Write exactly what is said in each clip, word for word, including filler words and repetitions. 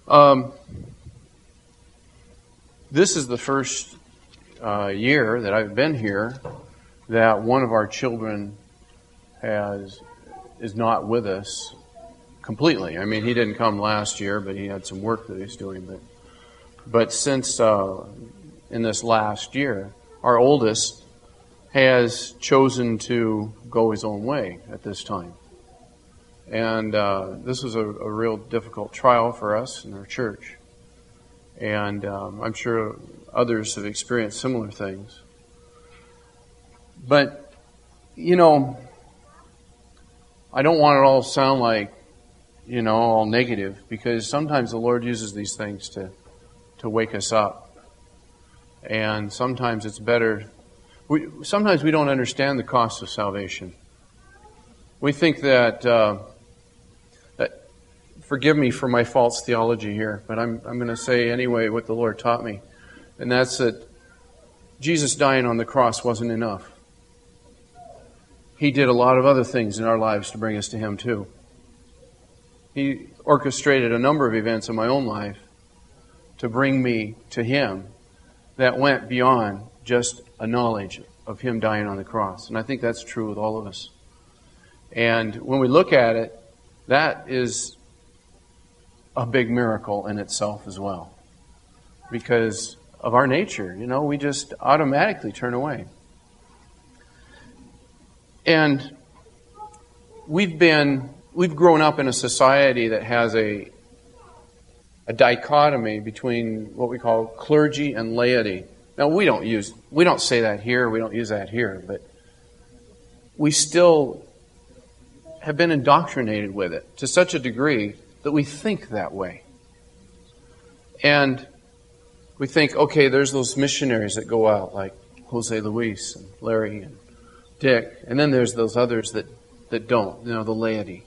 Um, this is the first uh, year that I've been here that one of our children has is not with us completely. I mean, he didn't come last year, but he had some work that he's doing. But but since uh, in this last year, our oldest has chosen to go his own way at this time. And uh, this was a, a real difficult trial for us in our church. And um, I'm sure others have experienced similar things. But, you know, I don't want it all to sound like, you know, all negative, because sometimes the Lord uses these things to, to wake us up. And sometimes it's better. We, sometimes we don't understand the cost of salvation. We think that, uh, that, forgive me for my false theology here, but I'm, I'm going to say anyway what the Lord taught me. And that's that Jesus dying on the cross wasn't enough. He did a lot of other things in our lives to bring us to Him too. He orchestrated a number of events in my own life to bring me to Him that went beyond just a knowledge of Him dying on the cross. And I think that's true with all of us. And when we look at it, that is a big miracle in itself as well. Because of our nature, you know, we just automatically turn away. And we've been, we've grown up in a society that has a, a dichotomy between what we call clergy and laity. Now, we don't use, we don't say that here, we don't use that here, but we still have been indoctrinated with it to such a degree that we think that way. And we think, okay, there's those missionaries that go out like Jose Luis and Larry and Dick, and then there's those others that, that don't, you know, the laity.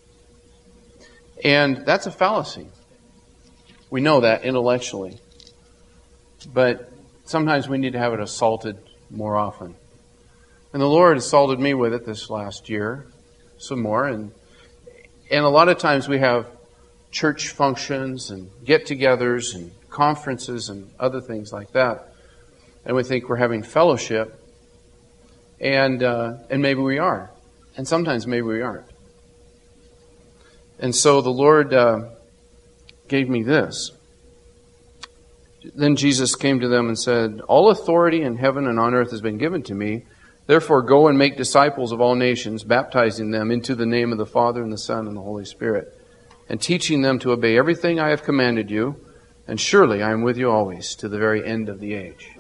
And that's a fallacy. We know that intellectually. But sometimes we need to have it assaulted more often. And the Lord assaulted me with it this last year, some more. And, and a lot of times we have church functions and get-togethers and conferences and other things like that. And we think we're having fellowship. And uh, and maybe we are. And sometimes maybe we aren't. And so the Lord uh, gave me this. Then Jesus came to them and said, "All authority in heaven and on earth has been given to me. Therefore go and make disciples of all nations, baptizing them into the name of the Father and the Son and the Holy Spirit, and teaching them to obey everything I have commanded you. And surely I am with you always to the very end of the age."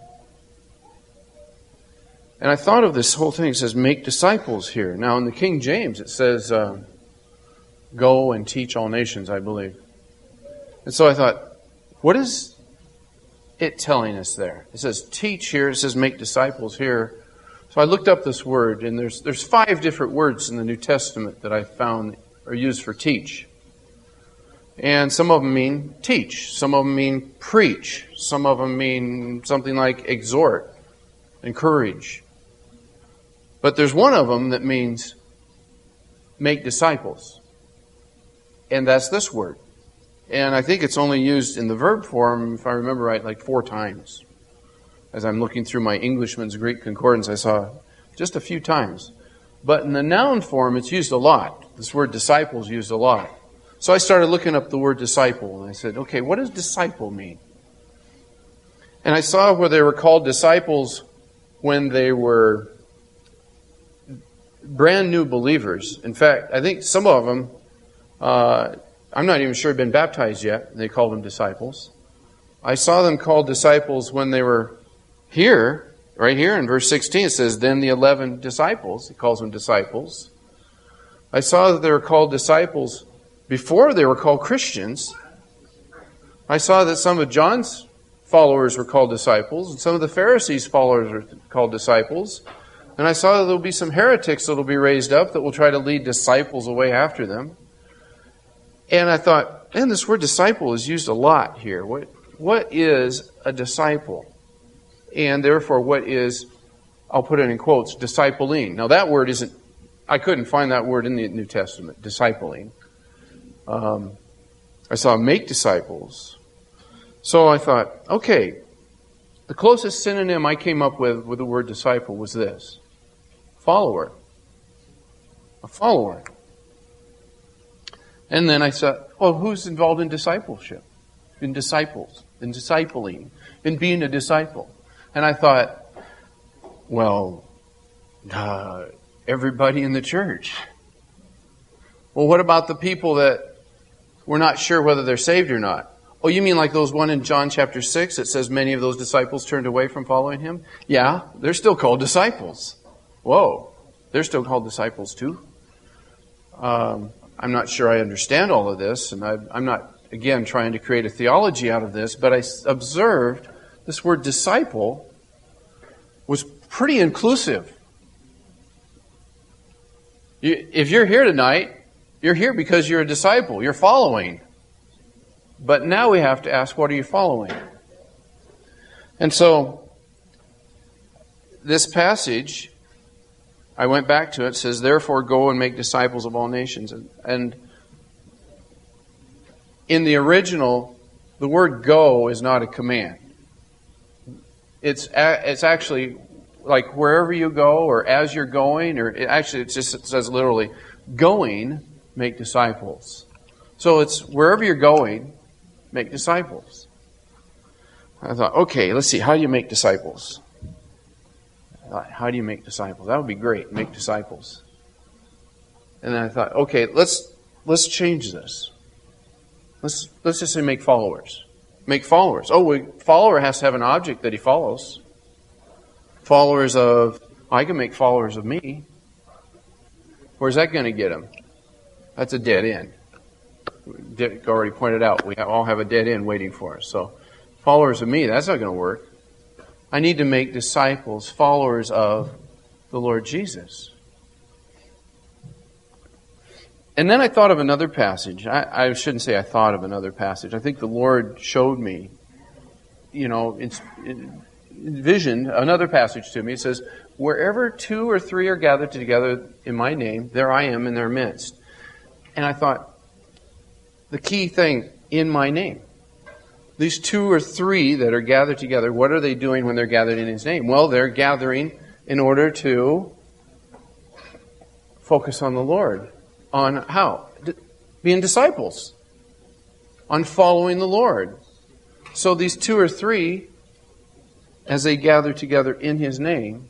And I thought of this whole thing. It says, make disciples here. Now, in the King James, it says, uh, go and teach all nations, I believe. And so I thought, what is it telling us there? It says, teach here. It says, make disciples here. So I looked up this word, and there's there's five different words in the New Testament that I found are used for teach. And some of them mean teach. Some of them mean preach. Some of them mean something like exhort, encourage. But there's one of them that means make disciples. And that's this word. And I think it's only used in the verb form, if I remember right, like four times. As I'm looking through my Englishman's Greek Concordance, I saw just a few times. But in the noun form, it's used a lot. This word disciple is used a lot. So I started looking up the word disciple, and I said, okay, what does disciple mean? And I saw where they were called disciples when they were brand new believers. In fact, I think some of them, uh, I'm not even sure had been baptized yet. They called them disciples. I saw them called disciples when they were here, right here in verse sixteen. It says, then the eleven disciples. He calls them disciples. I saw that they were called disciples before they were called Christians. I saw that some of John's followers were called disciples, and some of the Pharisees' followers are called disciples. And I saw that there will be some heretics that will be raised up that will try to lead disciples away after them. And I thought, man, this word disciple is used a lot here. What What is a disciple? And therefore, what is, I'll put it in quotes, discipling. Now that word isn't, I couldn't find that word in the New Testament, discipling. Um, I saw make disciples. So I thought, okay, the closest synonym I came up with with the word disciple was this: follower. A follower. And then I thought, well, who's involved in discipleship? In disciples, in discipling, in being a disciple. And I thought, well, uh, everybody in the church. Well, what about the people that we're not sure whether they're saved or not? Oh, you mean like those one in John chapter six that says many of those disciples turned away from following him? Yeah, they're still called disciples. Whoa, they're still called disciples too? Um, I'm not sure I understand all of this, and I, I'm not, again, trying to create a theology out of this, but I observed this word disciple was pretty inclusive. You, if you're here tonight, you're here because you're a disciple. You're following. But now we have to ask, what are you following? And so, this passage, I went back to it, says, therefore go and make disciples of all nations. And, and in the original, the word go is not a command. It's it's actually like wherever you go or as you're going, or it actually it just it says literally, going, make disciples. So it's wherever you're going, make disciples. I thought, okay, let's see, how do you make disciples? How do you make disciples? That would be great, make disciples. And then I thought, okay, let's let's change this. Let's let's just say make followers. Make followers. Oh, a follower has to have an object that he follows. Followers of, I can make followers of me. Where's that going to get him? That's a dead end. Dick already pointed out, we all have a dead end waiting for us. So, followers of me, that's not going to work. I need to make disciples, followers of the Lord Jesus. And then I thought of another passage. I, I shouldn't say I thought of another passage. I think the Lord showed me, you know, in, in, envisioned another passage to me. It says, wherever two or three are gathered together in my name, there I am in their midst. And I thought, the key thing, in my name. These two or three that are gathered together, what are they doing when they're gathered in His name? Well, they're gathering in order to focus on the Lord. On how? Being disciples. On following the Lord. So these two or three, as they gather together in His name,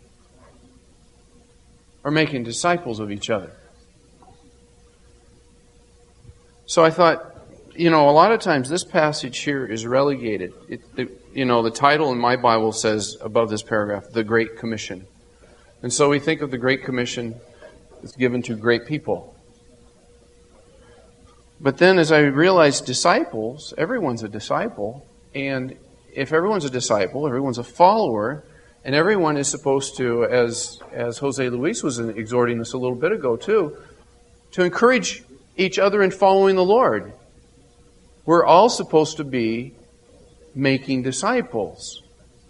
are making disciples of each other. So I thought, you know, a lot of times this passage here is relegated. It, the, you know, the title in my Bible says above this paragraph, The Great Commission. And so we think of the Great Commission as given to great people. But then as I realized disciples, everyone's a disciple. And if everyone's a disciple, everyone's a follower, and everyone is supposed to, as, as Jose Luis was exhorting us a little bit ago too, to encourage each other in following the Lord. We're all supposed to be making disciples.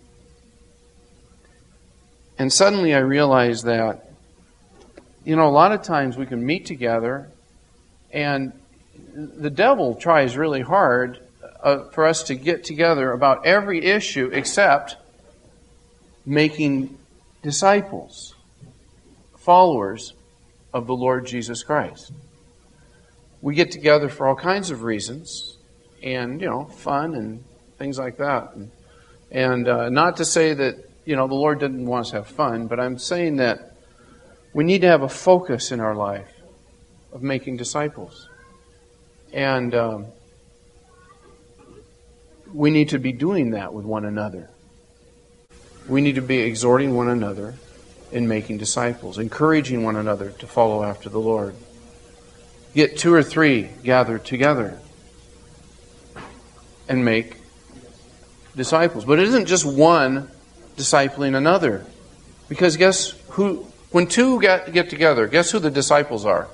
And suddenly I realized that, you know, a lot of times we can meet together and the devil tries really hard uh, for us to get together about every issue except making disciples, followers of the Lord Jesus Christ. We get together for all kinds of reasons, and, you know, fun and things like that. And, and uh, not to say that, you know, the Lord didn't want us to have fun, but I'm saying that we need to have a focus in our life of making disciples. And um, we need to be doing that with one another. We need to be exhorting one another in making disciples, encouraging one another to follow after the Lord. Get two or three gathered together and make disciples. But it isn't just one discipling another. Because guess who, when two get, get together, guess who the disciples are?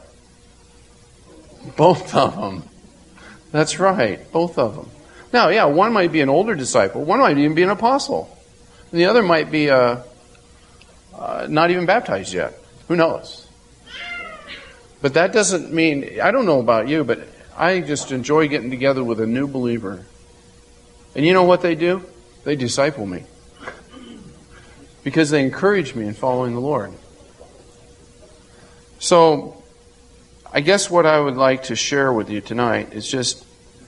Both of them. That's right, both of them. Now, yeah, one might be an older disciple. One might even be an apostle. And the other might be uh, uh, not even baptized yet. Who knows? But that doesn't mean, I don't know about you, but I just enjoy getting together with a new believer. And you know what they do? They disciple me. Because they encourage me in following the Lord. So, I guess what I would like to share with you tonight is just,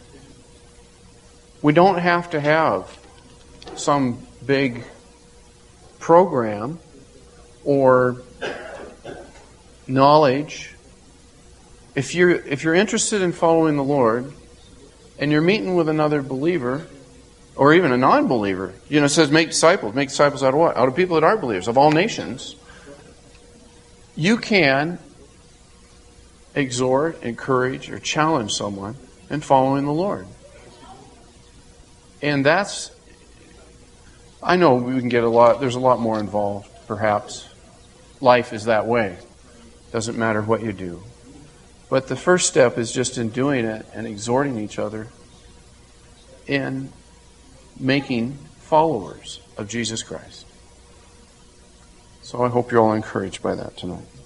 we don't have to have some big program or knowledge. If you're, if you're interested in following the Lord, and you're meeting with another believer, or even a non-believer, you know, it says make disciples. Make disciples out of what? Out of people that aren't believers, of all nations. You can exhort, encourage, or challenge someone in following the Lord. And that's, I know we can get a lot, there's a lot more involved, perhaps. Life is that way. Doesn't matter what you do. But the first step is just in doing it and exhorting each other in making followers of Jesus Christ. So I hope you're all encouraged by that tonight.